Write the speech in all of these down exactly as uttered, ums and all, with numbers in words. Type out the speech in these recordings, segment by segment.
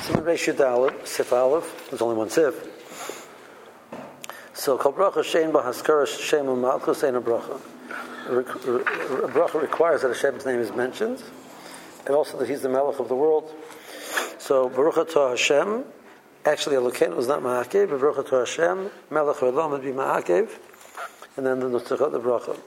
Simon Reish Yud Sif Aleph, there's only one Sif. So, Kol Bracha Shein Ba Haskara Shem Malchus Ein a Bracha. A bracha requires that Hashem's name is mentioned, and also that He's the Melech of the world. So, Baruch Atah Hashem, actually Elokeinu is not Ma'akev, but Baruch Atah Hashem, Melech Olam would be Ma'akev, and then the Nutzachot the Bracha.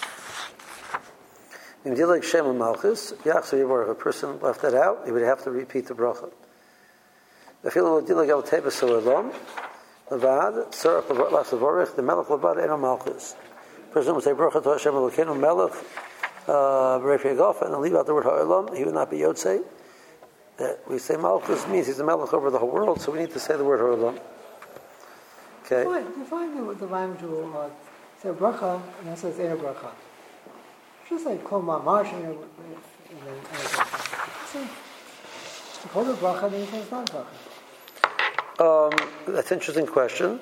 In Dilag Shem and Malchus, Yachzer Yivor, if a person left that out, he would have to repeat the Bracha. If you look at Dilag El Tebes Olam, Levad, Tzarech Lachavorech, the Melech Levad Eno Malchus. The person would say Baruch Atah Hashem Elokeinu Melech B'Rei Gof, and then leave out the word Ha'olam. He would not be Yotzei. That we say Malchus means he's the Melech over the whole world, so we need to say the word Ha'olam. Okay. Why? Define the the language to uh, say bracha, and then says Eno Bracha. Just like Kol Mamash and then Eno Call it bracha, then he says not bracha. Um, that's an interesting question.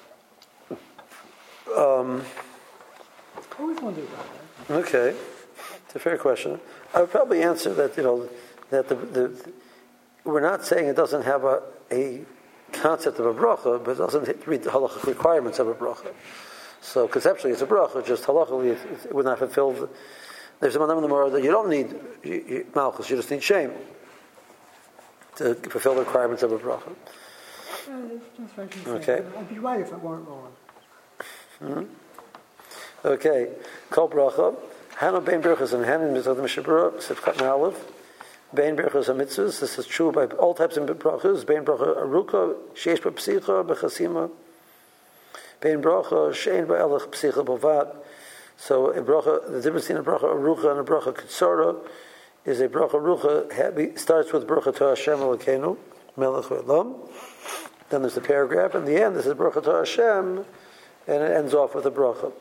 Um, always wondered about that. Okay, it's a fair question. I would probably answer that, you know, that the, the we're not saying it doesn't have a, a concept of a bracha, but it doesn't read the halachic requirements of a bracha. So conceptually, it's a bracha. Just halachically, it, it would not fulfill. The, there's a manam in the Gemara that you don't need you, you, malchus; you just need shame to fulfill the requirements of a bracha. Yeah, that's right. Okay. I'd be right if it weren't wrong. Mm-hmm. Okay. Kol bracha. Hanu bein berachos and hanin mitzvah mishabura sifkat na'alev. Bein berachos hamitzvahs. This is true by all types of brachos. Bein bracha aruka sheish b'psicha b'chasima. Bein bracha shein ba'elach psicha b'vad. So a bracha, the difference between a bracha arucha and a bracha kitsara is a bracha arucha starts with bracha to Hashem Elokeinu Melech Olam. Then there's the paragraph, and the end this is bracha to Hashem, and it ends off with a bracha.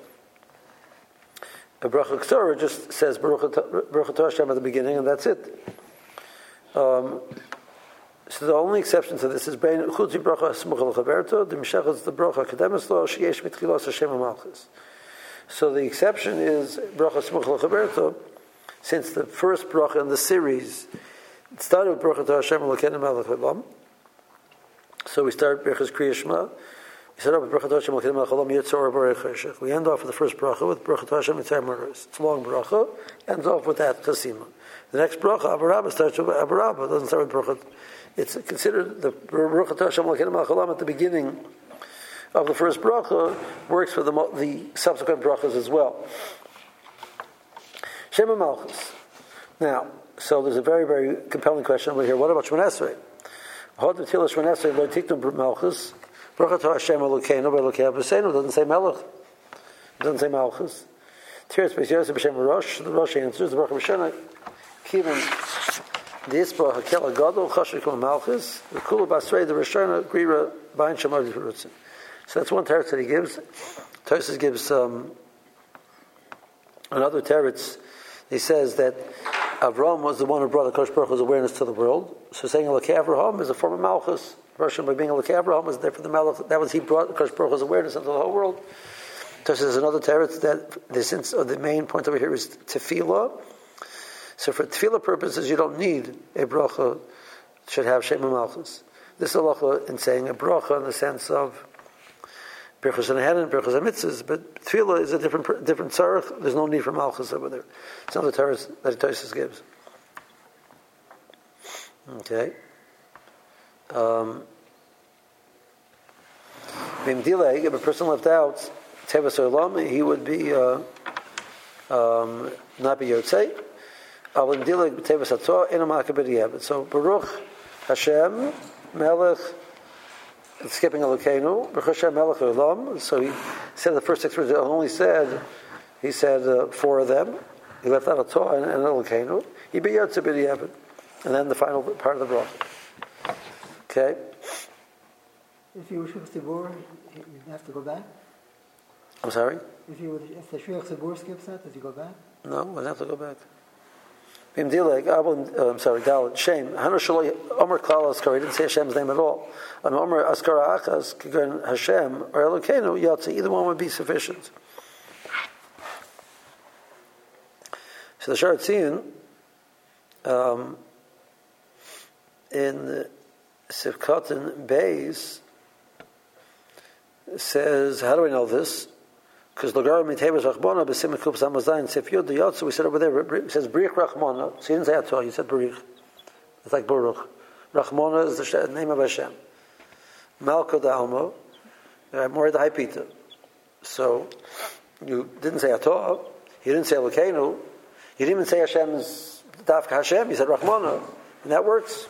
A bracha kitsara just says bracha to Hashem at the beginning, and that's it. Um, so the only exception to this is bein chutzi bracha smucha l'chaverto the mishachas the bracha kademis lo sheyesh mitchilos Hashem u'malchus. So the exception is bracha smucha l'chaverto, since the first bracha in the series it started with bracha to Hashem Elokeinu Melech Olam. So we start brachas Kriya Shema. We start off with bracha to Hashem Elokeinu Melech Olam Yitzor Borei Cheshech. We end off with the first bracha with bracha to Hashem Yitzor Moros. It's a long bracha. Ends off with that chasima. The next bracha Abarabba starts with Abarabba. It doesn't start with bracha. It's considered the bracha to Hashem Elokeinu Melech Olam at the beginning of the first bracha works for the the subsequent brachas as well. Shema Malchus. Now, so there's a very, very compelling question over here. What about Shemon Esrei? Hod v'tila Shemon Esrei lo tiknu Malchus. Bracha to Hashem Elokeinu v'Elokei Aviseinu doesn't say Melech. It doesn't say Malchus. Tiras Beis Yosef b'Shem Rosh. The Rosh answers the bracha B'Shenai. Kivin D'Isba Hakel Agadol Chashik Malchus. The Kula Basrei the Roshana Grira Bain Shemar D'Rutzin. So that's one teretz that he gives. Tosfos gives um, another teretz. He says that Avraham was the one who brought HaKadosh Baruch Hu's awareness to the world. So saying Elokei Avraham is a form of Malchus. Russian by being Elokei Avraham was there for the Malchus. That was he brought HaKadosh Baruch Hu's awareness into the whole world. So there's another teretz that the sense of the main point over here is tefillah. So for tefillah purposes, you don't need a bracha should have Shema Malchus. This is halacha in saying a bracha in the sense of Berachos and Hanan, Berachos and Mitzvahs, but Tefillah is a different different tzarech. There's no need for Malchus over there. It's not the Torah that Tosfos gives. Okay. Um, if a person left out Tevas Olam, he would be uh, um, not be Yotzei. Tevas Hatzor Eno Ma'akev B'Diavad. So Baruch Hashem Melech. It's skipping Elokeinu, Baruch Hashem Melech Olam. So he said the first six words. Only said he said uh, four of them. He left out a Torah and, and Elokeinu. He be Yotze B'Diavad, and then the final part of the bracha. Okay. If you were Shliach Tzibur, you have to go back. I'm sorry. If you were, if the Shliach Tzibur skips that, does he go back? No, we'll have to go back. I'm sorry, Dalit, Shem. Hanu Shaloi Omer Klal Askar. He didn't say Hashem's name at all. And Omer Askara Achaz, Kigan Hashem, or Elokeinu, Yotze. Either one would be sufficient. So the Shar Tziyun, um, in Sivkatan Beis says, how do I know this? Because Lagar Mitevas Rachmona B'Simikup Samazayin Sifyud the Yotzu. We said over there. It says Barich Rachmona. So you didn't say Atah. You said Barich. It's like Baruch. Rachmona is the name of Hashem. Malka Dalmo. More the Haipita. So you didn't say Atah. You didn't say Elokeinu. You didn't even say Hashem's Dafka Hashem. You said Rachmona, and that works.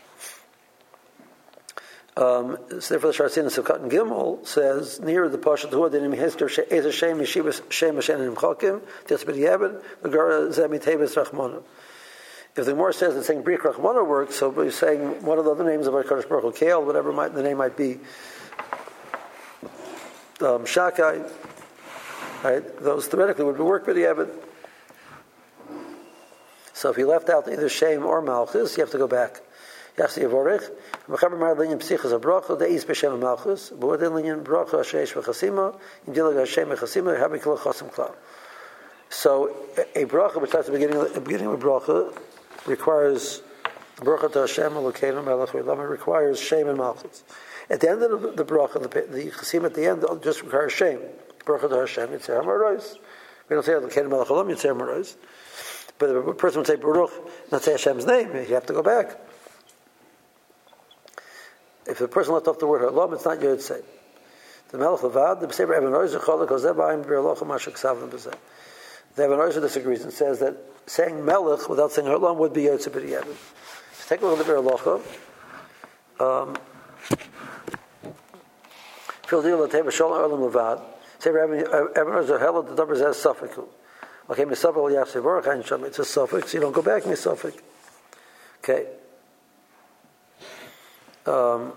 Um, so therefore, the Shartzin of Sivkat and Gimel says near the Pasha Tuhah Dinim Hisker Eiz Hashem Yeshivas Shem Hashem and Chokim Tisbid Yeved the Gara Zemitevus Rachmona. If the Gemara says that saying Brik Rachmona works, so you're saying one of the other names of HaKadosh Baruch Hu, Kael, whatever might, the name might be, um, Shakai, right? Those theoretically would work with the Yeved. So if you left out either Shem or Malchus, you have to go back. Yachsi Yavorech, Mechaber Mar Linyan Psichas Abracha, Deis B'Shem Malchus, B'Odin Linyan Bracha Sheish V'Chasima, Indilag Hashem V'Chasima, Habikil Chasim Klal. So a bracha, which starts at the beginning, the beginning of a bracha, requires bracha to Hashem Elokeinu Melech Olam. It requires Shem and Malchus. At the end of the, the bracha, the, the Chasim at the end just requires Shem. Bracha to Hashem Yitzhar Hamarois. We don't say Elokeinu Melech Olam Yitzhar Hamarois. But if a person would say Baruch, not say Hashem's name, you have to go back. If the person left off the word Olam, it's not Yod Say. The Melech Levad, the B'Seber Eben Oizer Cholek Ozeh B'Ayim B'Erlocha Mashak Savim B'Zeh. The Eben Oizer disagrees and says that saying Melech without saying Olam would be Yod Say B'Yevin. So take a look at the B'Erlocha. Um, Fil Dil Latei B'Sholem Olam Levad. Seber Eben Oizer Hela the Dabar Zeh Safek. Okay, Misafek Ol Yaf Sevorach Ein Sham. It's a suffix, so you don't go back Misafek. Okay. Um,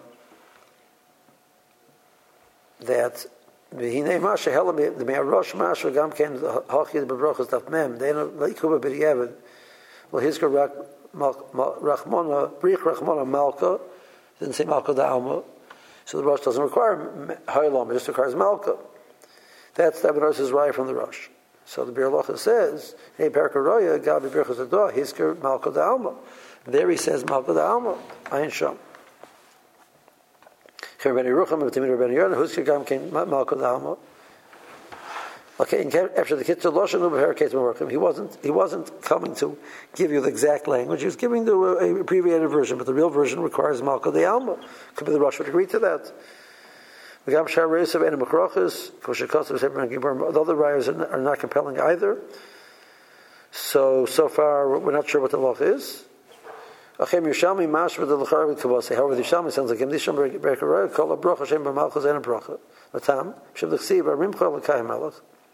that V'hinei Masha Hela the Me'arosh Masha Gam Ken Hachid B'Brochas Daf Mem Deina Leikuba B'Yeved Well Hizker Rachmona Brich Rachmona Malka didn't say Malka Da'alma, so the Rosh doesn't require Ha'olam, it just requires Malka. That's the Rosh's right from the Rosh. So the Bir Locha says Hey Perka Roya Gabi Birchas Adah Hizker Malka Da'alma. There he says Malka Da'alma Ayin Sham. Okay, after the Kitzur Loshen he wasn't he wasn't coming to give you the exact language. He was giving the uh, abbreviated version, but the real version requires Malka de Alma. Could be the Rosh would agree to that. The other writers are not compelling either. So so far we're not sure what the law is. However, the Yerushalmi sounds like him. This Shem Berkaroi call a bracha Shem b'Malchus and a bracha. Matam Shem l'chsiv arimcha l'kai melech.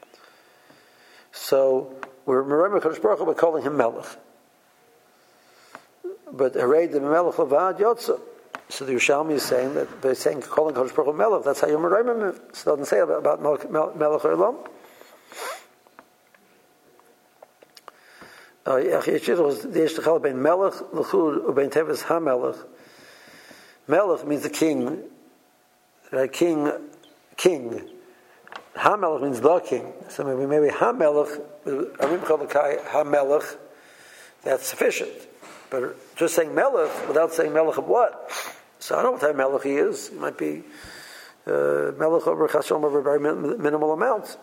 So we're Merayim Hakadosh Baruch Hu by calling him Melech. But Harei the Melech Levad Yotza. So the Yerushalmi is saying that by saying calling Hakadosh Baruch Hu Melech, that's how you're Merayim him. So it doesn't say about, about Melech or Elam. Melech means the king, right? King, king. Ha-Melech means the king. So maybe maybe Ha-Melech, Ha-Melech, that's sufficient. But just saying Melech without saying Melech of what? So I don't know what type of Melech he is. He might be uh, Melech over Chashom over a very minimal amount.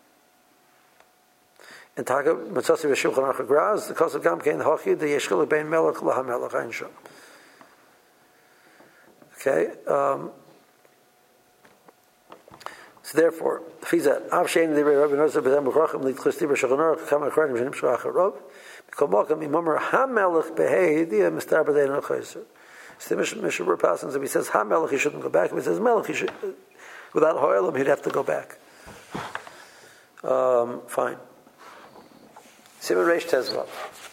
And Taka Mitzasi V'Shulchan Aruch HaGraz, the Kosov Gam Kein Hachi, the Yeshchil Bein Melech Laha Melech Ein Sham. Okay. Um, so therefore, Fizat Av Shein Divrei Rabbi Nosson B'Dam B'Chrachim L'Tchlisti B'Shulchan Aruch Kam Akranim Shenim Shulach HaRov B'Kol Malkam Imamar HaMelech Behei Diya Mistar B'Dein HaChayser. So the Mishabur Pasans, if he says HaMelech, he shouldn't go back. If he says Melech, he should, without Ha'olam, he'd have to go back. Um, fine. Simon Reish Tezvav.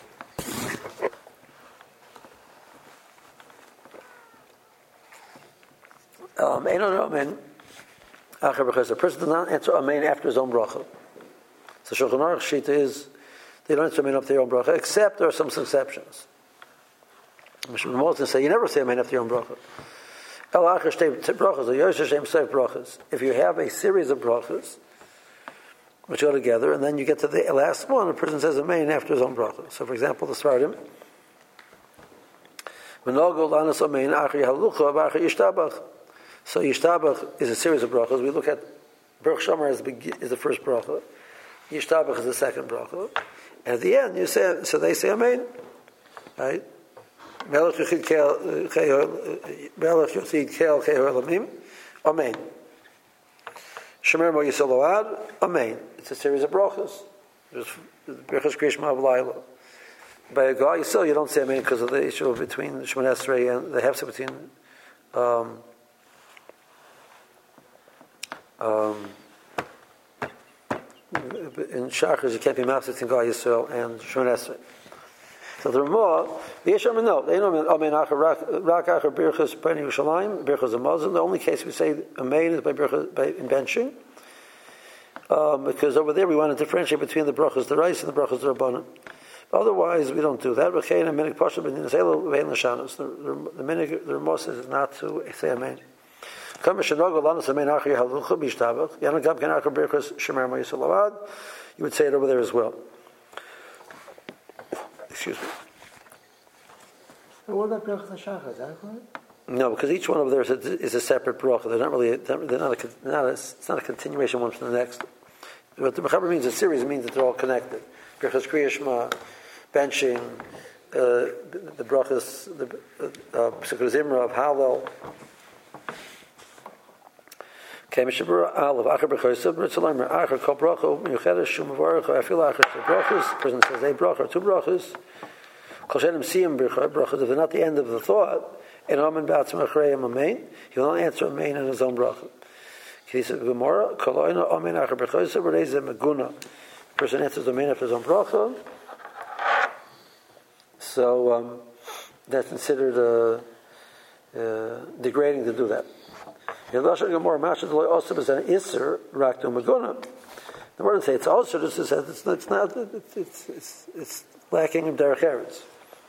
Um, a person does not answer Amen after his own bracha. So Shulchan Aruch Shita is they don't answer Amen after their own bracha, except there are some exceptions. Mishnah Moses say you never say Amen after your own bracha. If you have a series of brachas which go together, and then you get to the last one, the person says Amen after his own bracha. So, for example, the Sfardim, So Yishtabach is a series of brachas. We look at Baruch Shomer as is the first bracha. Yishtabach is the second bracha. And at the end, you say, so they say Amen, right? Melech Yochid Kel Keho Elamim, Amen. Shemer Mo Yisrael Oad, Amen. It's a series of brachas. There's brachas Kriyishma Avlayla. By a guy Yisrael, you don't say Amen because of the issue between Shemon Esrei and the hefsek between um, um, in Shachar, you can't be mafsed in Gal Yisrael and Shemon Esrei. So the Ramah, the Yesham no, they know Amen Acher Rak Acher Birchas Bnei Yerushalayim Birchas Hamazon. The only case we say Amen is by Birchas by in benching, um, because over there we want to differentiate between the brachas the rice and the brachas the rabbanim. Otherwise, we don't do that. The the minig the Ramah says is not to say Amen. You would say it over there as well. Excuse me. So what about Birchas HaShachar? Is that correct? No, because each one over there is a, is a separate bracha. They're not really. They're not a, not a. It's not a continuation one from the next. What the Mechaber means a series means that they're all connected. Birchas Kriyishma, benching, uh, the brachas, the Pesukah Zimra of Hallel. Okay, Mishabura Aleph Acher B'Chosav B'Tzalaymer Acher Kol Bracha Miyuchedes Shum Varach Afil Acher Two Brachas. Person says they bracha two brachas. Kol Shenim Siyam Brachas. If they're not the end of the thought, and Amen B'Atzim Achrei Amen, he will not answer Amen in his own bracha. He says Gemara Kol Oina Amen Acher B'Chosav B'Reizeh Meguna. Person answers Amen after his own bracha. So um, that's considered uh, uh, degrading to do that. The word doesn't say it's also just says it's, it's not it's it's, it's, it's lacking in derech eretz.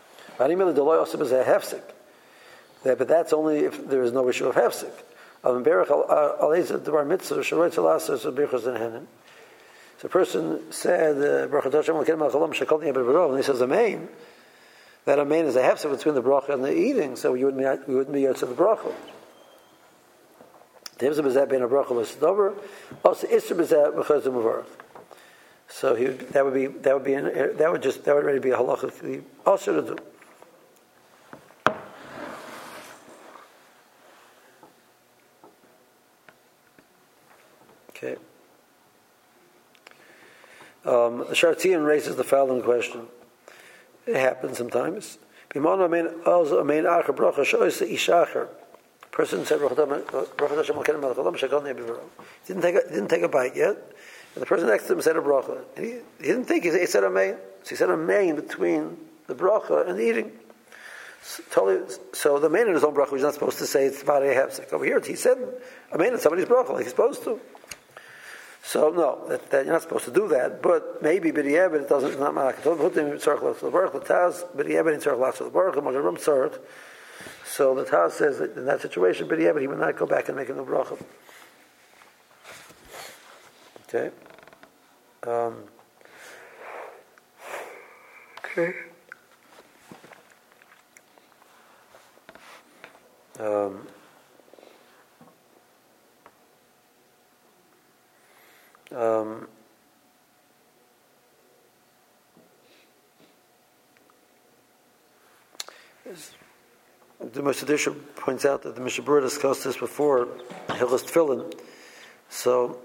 But that's only if there is no issue of hefsek. So a person said and he says amen. That amen is a hefsek between the bracha and the eating, so you wouldn't be you wouldn't be yotze the bracha. So he, that would be that would be an, that would just that would already be a halacha also to do. Okay. Um, the Shartian raises the following question. It happens sometimes. Person said, didn't take a, didn't take a bite yet, and the person next to him said a bracha. And he, he didn't think, he, he said amen. So he said amen between the bracha and the eating. So, totally, so the amen in his own bracha, he's not supposed to say it's about a hefsek. Over here, he said amen in somebody's bracha, like he's supposed to. So no, that, that you're not supposed to do that. But maybe b'di'evit it doesn't. It's not malak. Put him in tzarich lach the baruch. The taz b'di'evit in tzarich lach the baruch. The magen rum tzarich. So the Taz says that in that situation, but yeah, but he would not go back and make a new bracha. Okay. Um, okay. Um, um, The Moshe points out that the Mishabura discussed this before, Hilchos Tefillin. So,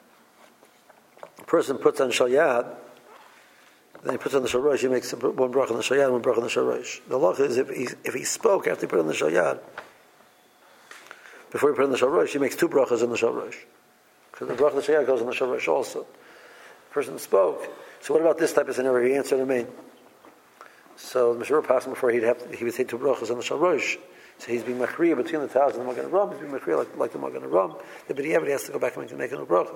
a person puts on Shalyad, then he puts on the Shalosh, he makes one bracha on the Shalyad and one bracha on the Shalosh. The law is if he, if he spoke after he put on the Shalyad, before he put on the Shalosh, he makes two brachas on the Shalosh. Because the bracha on the Shalyad goes on the Shalosh also. The person spoke. So what about this type of scenario? He answered Amen. So the Mishra passed before he'd have to, he would say two brachas on the Shalosh. So he's being machriya between the Taz and the Magen Avraham. He's being machriya like, like the Magen Avraham. The b'di'evit has to go back and make, make a new bracha.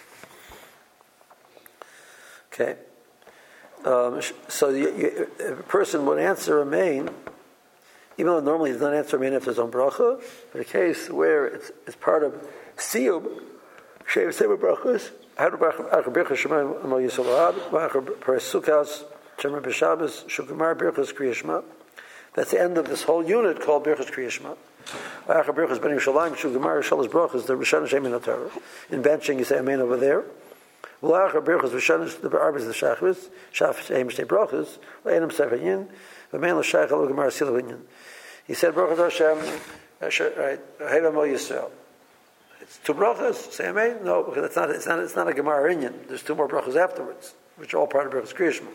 Okay. Um, so you, you, if a person would answer Amen, even though normally he does not answer Amen after his own bracha, but a case where it's, it's part of Siyum, Shev Seva Brachas, Hadu Achar Birchas Shema Amal Yisrael Ahad, Achar Peres Sukkos, Shemer B'Shabbos, Shukamar Birchas Kriya Shema. That's the end of this whole unit called Birchas Kriya Shema. Achar Birchas Ben Yerushalayim Shu Gemara Shalosh Brachos the Rishon Shem in the Torah. In benching you say Amen over there. V'lachar Birchas Rishon the Arbis the Shachris Shaf Shem Shtei Brachos Le'enam Sefer Yin V'Amen L'Shach Alo Gemara Sila Yin. He said Baruch Hashem right Heva Mo Yisrael. It's two brachos. Say Amen. No, because it's not. It's not. It's not a Gemara Inyan. There's two more brachos afterwards, which are all part of Birchas Kriya Shema.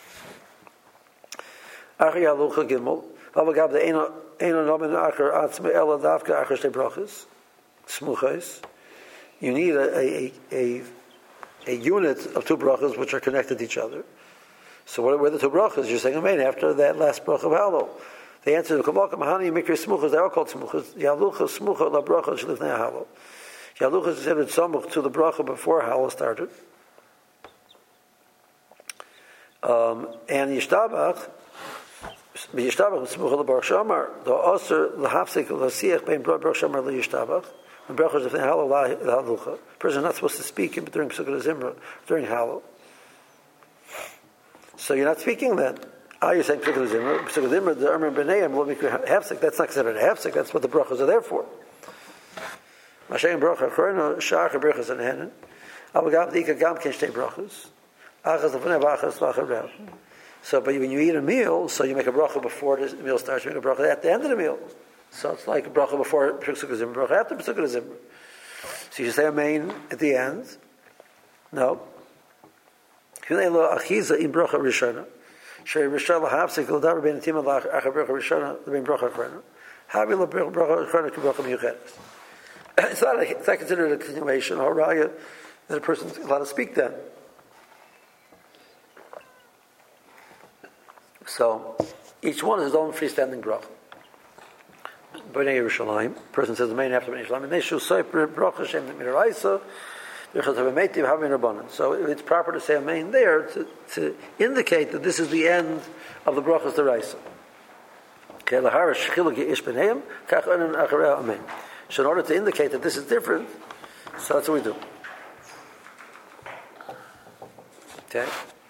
Achi Halucha Gimel. Avagab the Eino Eino Nomen Acher Atzme Ela Davka Acher Shtei Brachos Smuchos. You need a a, a a unit of two brachos which are connected to each other. So what are the two brachos? You're saying Amen after that last bracha of Halo. The answer to Kamalka Mahani Mikri Smuchos. They are called Smuchos. Yalucha Smucha La Bracha Shlifnei Halo. Yalucha is considered Samuch to the bracha before Halo started. Um, and Yishtabach. Yishtabach Smucha La Baruch Shamar. The Oser LaHafsik LaSiach Bein Baruch Shamar LaYishtabach. When brachos of Halo LaHalucha. Person is not supposed to speak during Pesukah Zimra during Halo. So you're not speaking then. Ah, you're saying Pesukah Zimra. Pesukah Zimra the Amrim B'neiim Lo Mikra Hafsik. That's not considered a Hafsik. That's what the brachos are there for. Mashiach bracha chorno shach brachas and henen. Avagam dika gam ken shtei brachas. Achas lefnei v'achas lacharel. So, but when you eat a meal, so you make a bracha before the meal starts. You make a bracha at the end of the meal. So it's like a bracha before Pesukah Zimra, bracha after Pesukah Zimra. So you say Amen at the end. No. Hinei lo achiza in bracha rishona. Shei rishon lahafsik l'davar bein tima la'achar bracha rishona l'bein bracha achrona. Havi lo bracha achrona k'bracha miyuchedes. It's not, a, it's not considered a continuation or raya that a person is allowed to speak then. So each one is his own freestanding bracha. B'nei Yerushalayim, person says the main after B'nei Yerushalayim. Neshu soy bracha shem midaraisa. So it's proper to say Amen there to, to indicate that this is the end of the brachas deraisa. So in order to indicate that this is different, so that's what we do. Okay.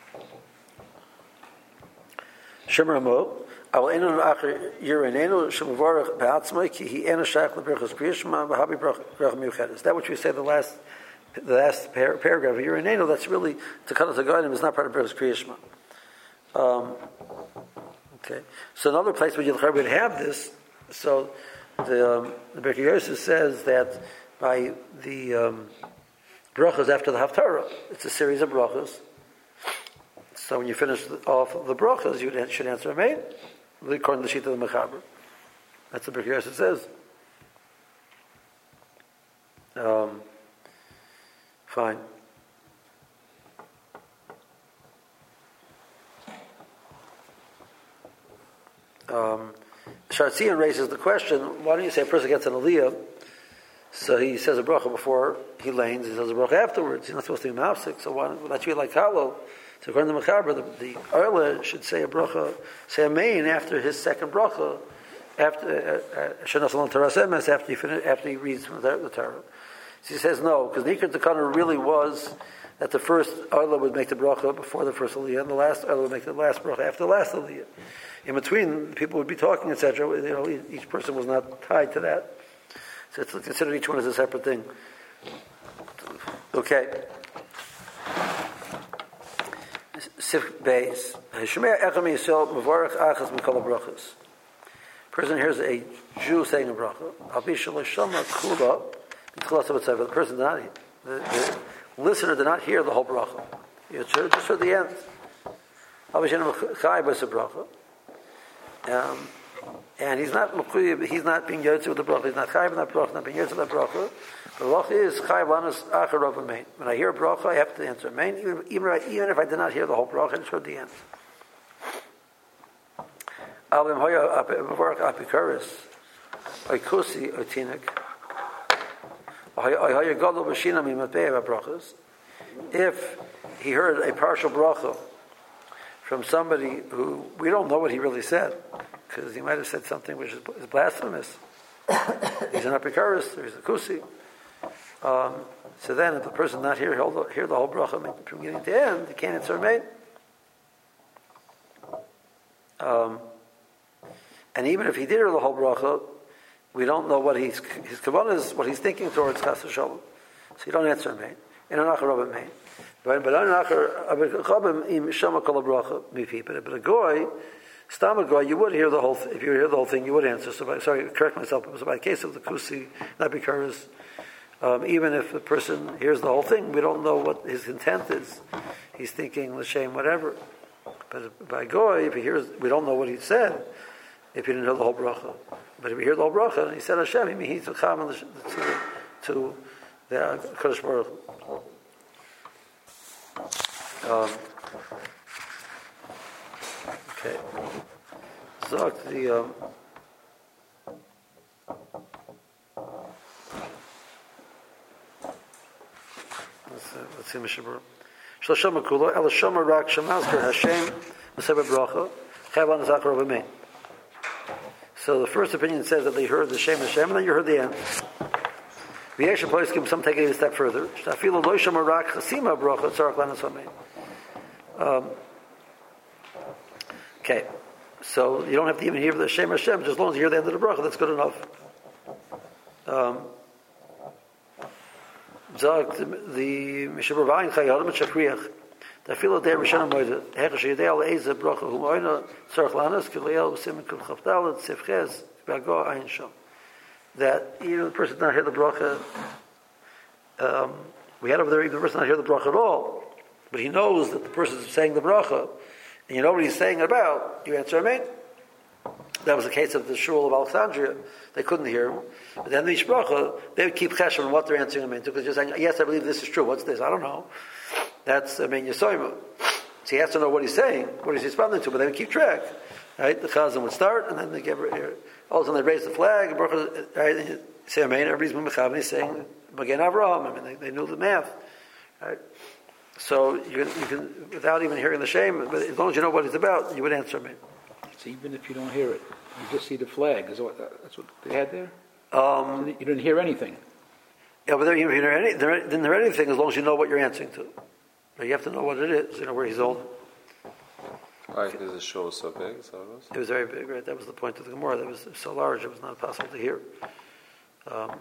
Shemar Mo. I will end on after Yerenenu Shemavarach Beatzma Ki He Ena Shach LeBrachas Kriya Shema V'Habi Bracha Miyuchedes. That which we say the last. The last par- paragraph of Yerenenu, that's really to cut it to Goyim is not part of Birchas Kriya Shema. Um, okay, so another place where Yilchar would have this. So the um, the Birchas Yosef says that by the um, brachas after the Haftarah, it's a series of brachas. So when you finish the, off the brachas, you should answer Amen, according to the sheet of the Mechaber. That's what Birchas Yosef says. Um, Fine. Um, Shartzian raises the question, why don't you say a person gets an aliyah, so he says a bracha before he lanes, he says a bracha afterwards. He's not supposed to be mafsik, so why don't that should be like Halo? So according to the Mechaber, the, the Erle should say a bracha, say a main after his second bracha, after Shenas Alon Taras Emes, after he finish, after he reads from the, the Torah. So he says no, because Nikar Takana really was that the first Arla would make the bracha before the first Aliyah, and the last Arla would make the last bracha after the last Aliyah. In between, people would be talking, et cetera. You know, each person was not tied to that. So it's considered each one as a separate thing. Okay. Sif Beis. Person hears a Jew saying a bracha. The person did not, the, the listener did not hear the whole bracha. You just heard the end. Um, and he's not he's not being yotze with the bracha. He's not chayiv in that bracha. Not being yotze with that bracha. The bracha is chayiv lanos acharov amen. When I hear a bracha, I have to answer amen, even even if I, even if I did not hear the whole bracha. I just heard the end. Alim hoya b'varach apikaris oikusi otinik. If he heard a partial bracha from somebody who we don't know what he really said, because he might have said something which is blasphemous. He's an apikaris, or he's a kusi. Um, so then, if the person not here hear the whole bracha from beginning to end, he can't answer amen. Um, And even if he did hear the whole bracha, we don't know what he's, his kavanah is, what he's thinking towards chas v'shalom. So you don't answer amen. In an achar of amen. But but an achar abichabim im shama kol bracha mifi. But but a goy, stam a goy, you would hear the whole. Th- if you hear the whole thing, you would answer. So by, sorry, correct myself. It was by the case of the kusi nabikaras. Um, even if the person hears the whole thing, we don't know what his intent is. He's thinking l'shem whatever. But by goy, if he hears, we don't know what he said. If he didn't hear the whole bracha, but if you hear the whole bracha and he said Hashem, he means he's cham to to the Kadosh Baruch Hu. Um, okay, Zok the. Um, let's see, let's see, Mishabur. Shlasham Makula, El Shama Rak Shemazker Hashem, Mesebet Bracha, Chavan Zakar V'Mein. So the first opinion says that they heard the Shem Hashem, and then you heard the end. V'yesha Poiskim, some take it a step further. Shtafilu Lo Shama Rak Chasima Bracha Tzarach Lanas V'Mein. Okay, so you don't have to even hear the Shem Hashem, just as long as you hear the end of the bracha, that's good enough. Um, the Mishabur Vayin Chayadam and Shakriach. Tafilo der Rishana Moide, Hechesh Yedei Eze Bracha Hu Moina Tzarach Lanas Kileel V'Simen Kul Chavdal Tzefches V'Ago Ayin Shom. That even the person did not hear the bracha. Um, we had over there even the person did not hear the bracha at all, but he knows that the person is saying the bracha, and you know what he's saying about. You answer amen. That was the case of the shul of Alexandria. They couldn't hear him, but then the each bracha they would keep chesed on what they're answering amen to, because they're saying, yes, I believe this is true. What's this? I don't know. That's, I mean, Yesoima. So he has to know what he's saying, what he's responding to, but they would keep track. Right? The chazan would start, and then they give, all of a sudden they raise the flag, right? And you say amen, everybody's mechav, he's saying, Magen Avraham. I mean, they, they knew the math. Right? So you can, you can, without even hearing the shame, but as long as you know what it's about, you would answer amen. So even if you don't hear it, you just see the flag. Is what, that's what they had there? Um, so you didn't hear anything. Yeah, but there you didn't hear any, there didn't hear anything as long as you know what you're answering to. But you have to know what it is, you know, where he's holding. Why is the show so big? So it, was? It was very big, right? That was the point of the Gemara. That was so large, it was not possible to hear. Um,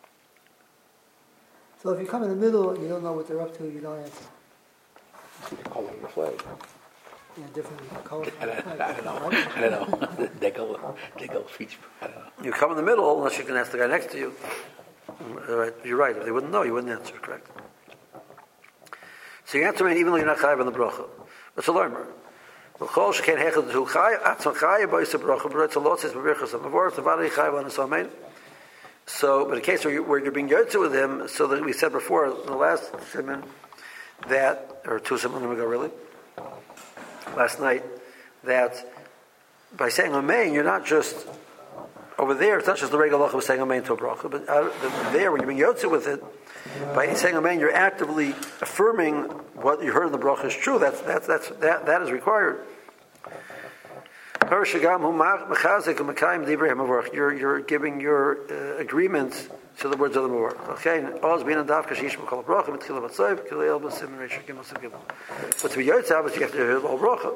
So if you come in the middle and you don't know what they're up to, you don't answer. See the color of the flag. Yeah, different colors. I don't, I don't know. I don't know. They go, they go feature. I don't know. you come in the middle, unless you can ask the guy next to you. Right, you're right. If they wouldn't know, you wouldn't answer, correct? So you answer me even though you're not chayav on the bracha. That's a learner. So, but in case where, you, where you're being yotze with him, so that we said before in the last simon that, or two simon ago really, last night, that by saying amen, you're not just over there. It's not just the regular halacha of saying amen to a bracha, but out, there when you're being yotze with it, by saying amen, you're actively affirming what you heard in the bracha is true. That's that's that's that that is required. You're you're giving your uh, agreement to the words of the Mavar. Okay, but to be yotze, you have to hear the whole bracha.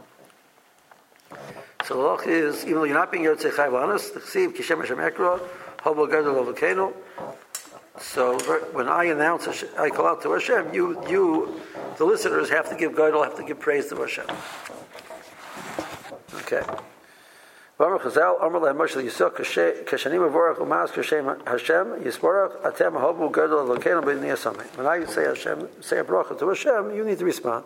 So the halacha is, even though you're not being yotze chayv lanos, the chesiv kishem Hashem ekra hobo gadol avokenu. So when I announce, I call out to Hashem, you, you, the listeners, have to give gadol, have to give praise to Hashem. Okay. Baruch Chazal, Amar Lehem Moshe Yisrael, Kashanim Avorach Umas Kashem Hashem Yisborach Atem Hobu Gadol Elokeinu B'nei Yasamei. When I say Hashem, say a bracha to Hashem, you need to respond.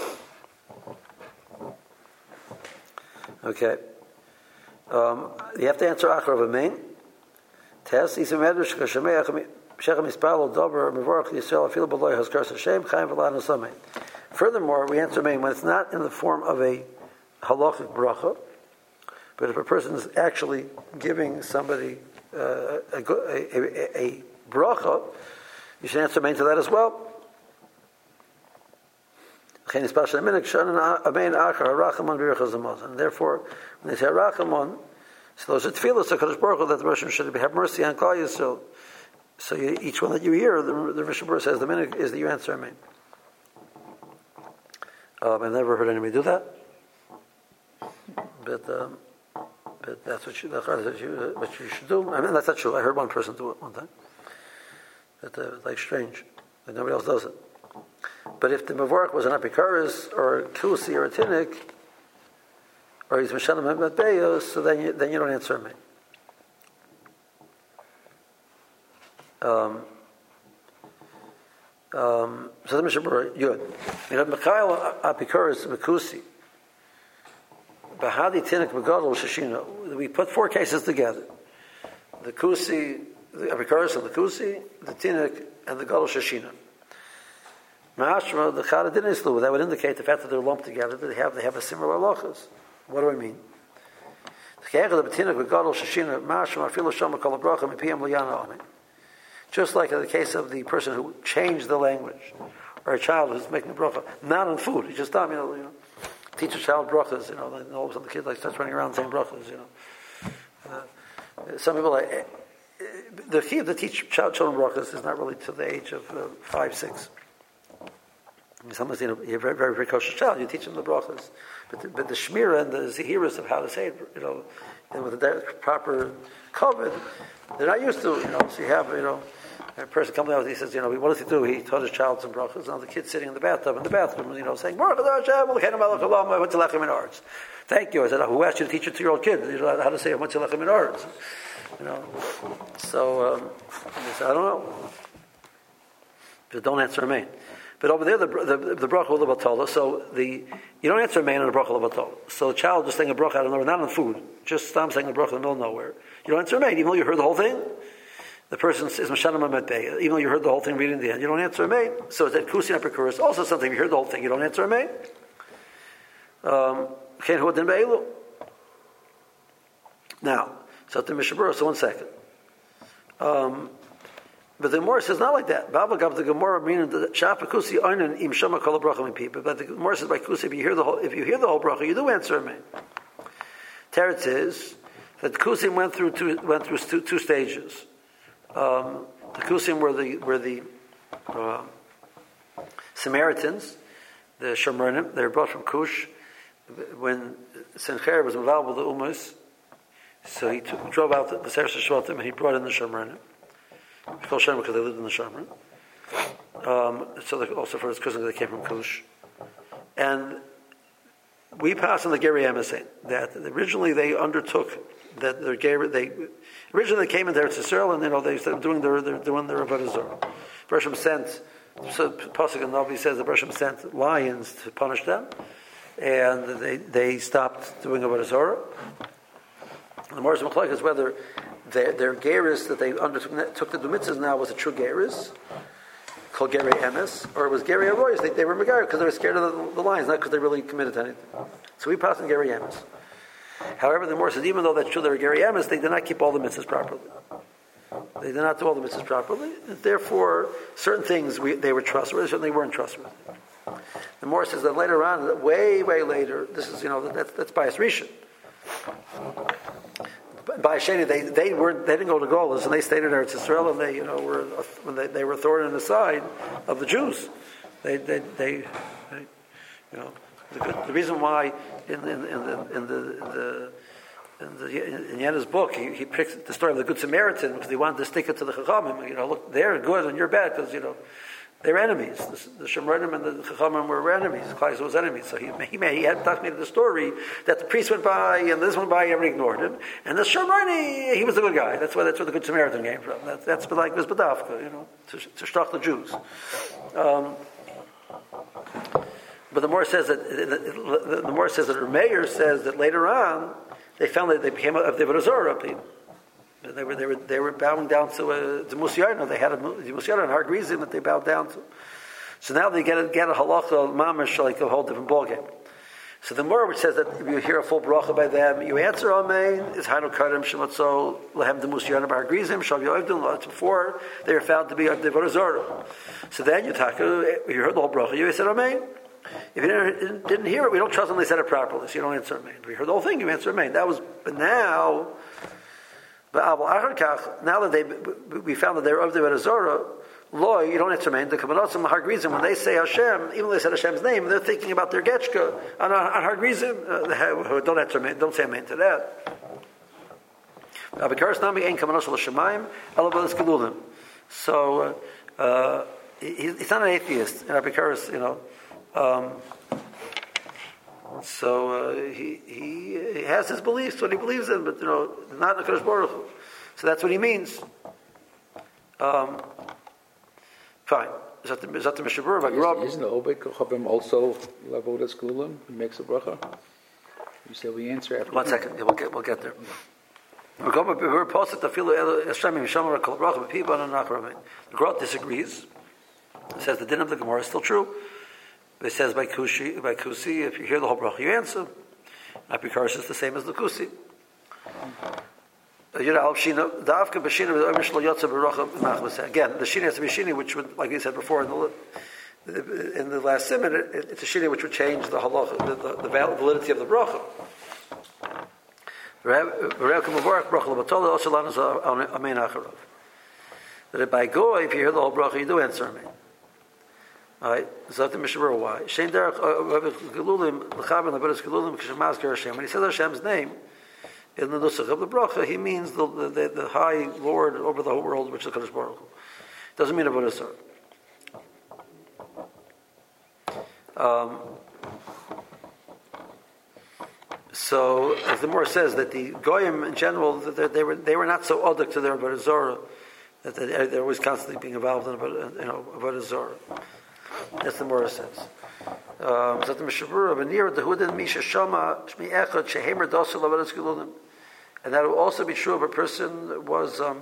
Okay. Um, you have to answer Achar of Amen. Test Yisem Medrash Kashameach Shechem Yispal Dober Mevorach Yisrael Afil B'Loi Haskar Hashem Chaim V'Lan Yasamei. Furthermore, we answer Amen when it's not in the form of a halachic bracha, but if a person is actually giving somebody uh, a, a, a, a bracha, you should answer amen to that as well. And therefore, when they say Rachamon, so those are tefillas, so Kadosh Baruch Hu, that the Rosh should have mercy on Klal Yisrael. So you, each one that you hear, the, the Rosh says the minute is that you answer amen. Um, I've never heard anybody do that. But um, but that's what you, that's what you, what you should do. I mean, that's not true. I heard one person do it one time. That uh, like strange, that nobody else does it. But if the Mavorach was an Apikaris or a Kusi or a Tinnik, or he's Mishanim Matbeya, so then you, then you don't answer me. Um, um, so the Mishabura, good. You know, Mikhail Apikaris Mekusi, Bahadi Tinnik Megadol Shashina. We put four cases together: the Kusi, the Apikaris and the Kusi, the Tinnik, and the Gadol Shashina. Ma'ashma, the Chada didn't islu. That would indicate the fact that they're lumped together, that they have they have a similar halachas. What do I mean? Just like in the case of the person who changed the language, or a child who's making a bracha, not on food. He just, you know, you know, teach a child brachas, you know, and all of a sudden the kid like starts running around saying brachas, you know. Uh, some people like the key to teach child, children brachas is not really to the age of uh, five, six. Sometimes, you know, you're a very, very precocious child, you teach them the brachas. But the, but the shmira and the zahiras of how to say it, you know, and with the proper covet, they're not used to, you know. So you have, you know, a person comes out, he says, you know, what does he do? He taught his child some brachas. Now the kid's sitting in the bathtub, in the bathroom, you know, saying, thank you. I said, who asked you to teach your two-year-old kid you know, how to say much lechem in arts? You know, so um, I said, I don't know. But don't answer me. But over there, the the, the bracha will batola. So the you don't answer a man in a bracha will batola. So a child just saying a bracha out of nowhere, not on food, just stop saying a bracha in the middle of nowhere. You don't answer a man, even though you heard the whole thing. The person is mashanim ametbei, even though you heard the whole thing reading the end. You don't answer a man. So it's that kusi apikuris. Also something you heard the whole thing, you don't answer a man. Um, now, so the Mishabura. So one second. Um, But the Gemara says not like that. Baba gave the Gemara meaning that Shafa Kusi Einan im Shama Kol Bracha Mi People. But the Gemara says by Kusi, if you hear the whole, if you hear the whole bracha, you do answer me. Teretz is that Kusim went through two went through two, two stages. Um, the Kusim were the were the uh, Samaritans, the Shomronim. They were brought from Kush when Sencher was involved with the Umas. So he took, drove out the Seres Shvatim and he brought in the Shomronim. Because they lived in the Shomron. Um, so they also for his cousin they came from Kush. And we pass on the Geri Emesain that originally they undertook that their Geri they originally they came in there to Israel and you know they started doing their they're doing their Avodah Zarah. Bershom sent so Pasuk and Navi says that Bershom sent lions to punish them, and they they stopped doing Avodah Zarah. The Morris Machlek is whether their, their geris that they undertook took the mitzvahs now was a true geris, called geri emes, or it was geri aroyas. They, they were megar because they were scared of the, the lions, not because they really committed to anything. So we passed in geri emes. However, the Morris says even though that's true, they were geri emes, they did not keep all the mitzvahs properly. They did not do all the mitzvahs properly, and therefore certain things we, they were trustworthy, certainly weren't trustworthy. The Morris says that later on, way way later, this is you know that's that's bias rishon. By Sheni, they they weren't they didn't go to Golas and they stayed in Eretz Yisrael and they you know were when they, they were thorn in the side of the Jews. They they they, they you know the, the reason why in in, in the in the in the in, the, in Yenna's book he, he picks the story of the Good Samaritan because he wanted to stick it to the Chachamim. You know, look, they're good and you're bad because you know. They're enemies. The, the Shemranim and the Chachamim were enemies. Klai was enemies. So he he, made, he had talked me to the story that the priest went by and this went by, everyone ignored him. And the Shemrani, he was the good guy. That's where that's where the Good Samaritan came from. That, that's like this Badavka, you know, to, to shtach the Jews. Um, but the Morris says that the, the, the Morris says that Rameir says that later on they found that they became a they were a Zorah people. They were they were they were bowing down to a to Musiyarno. They had a Musiyarno and Har Grizim that they bowed down to. So now they get a get a halacha mamash like a whole different ballgame. So the Morah which says that if you hear a full bracha by them, you answer Amen. Is Hanu Karim Shematzo Lehem de Musiyarno Har Grizim Shav Yoivdin. Before they were found to be a Devar Zorah. So then you talk. You heard the whole bracha. You said Amen. If you didn't, didn't hear it, we don't trust them. They said it properly, so you don't answer Amen. If you heard the whole thing, you answer Amen. That was but now. But now that they, we found that they were of the Berazora, Loy, you don't answer me. The Kabbalossim Har Grizim, when they say Hashem, even though they said Hashem's name, they're thinking about their Getchka on, on Har Grizim. Uh, don't answer me. Don't say amen to that. Abikaris nami ein kamanos l'shamayim elabalas gelulim. So uh, uh, he, he's not an atheist. And Abikaris, you know. Um, so uh, he, he he has his beliefs, what he believes in, but you know, not in the Kadosh Baruch Hu. So that's what he means. Um, fine. Is that the is that the Mishabur? Isn't the Obed Kochabim also Lavodas Gelulim? He makes a bracha. You said we answer after. One second. Yeah, we'll get we'll get there. The Grot disagrees. It says the din of the Gemara is still true. It says by Kushi, by Kusi, if you hear the whole bracha, you answer. Apikaris is the same as the Kusi. Again, the Shini has to be Shini, which would, like we said before in the, in the last simon, it, it's a Shini which would change the halach, the, the, the validity of the bracha. That by Goy, if you hear the whole bracha, you do answer Amen. Alright, so that's the Mishabur. Why? Shein derech gelulim l'chaben l'beres gelulim k'shemazker Hashem. When he says Hashem's name in the nusach of the bracha, he means the, the, the high Lord over the whole world, which is the Kadosh Baruch Hu. Doesn't mean Avodah Zarah. Um, so, as the Gemara says, that the Goyim in general, that they were they were not so oddik to their Avodah Zarah, that they, they're always constantly being involved in you know Avodah Zarah. That's the Gemara says. Um, so the Mishabura v'nir dehudin misha shama shmi echad shehemer dosu lavadas gelulim, and that will also be true if a person was um,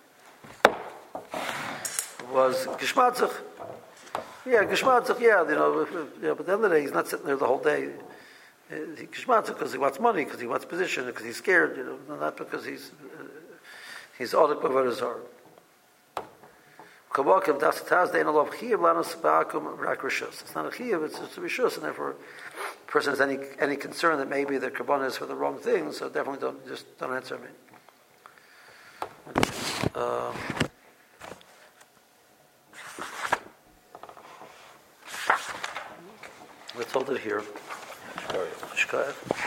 was gishmatzach. Yeah, gishmatzach. Yeah, you know, if, you know, but at the end of the day, he's not sitting there the whole day. He gishmatzach because he wants money, because he wants position, because he's scared. You know, not because he's uh, he's audit b'avodah zarah. It's not a chiyuv, it's just a rishus, and therefore, if a person has any any concern that maybe the karban is for the wrong thing, so definitely don't just don't answer me. Uh, we're told it here.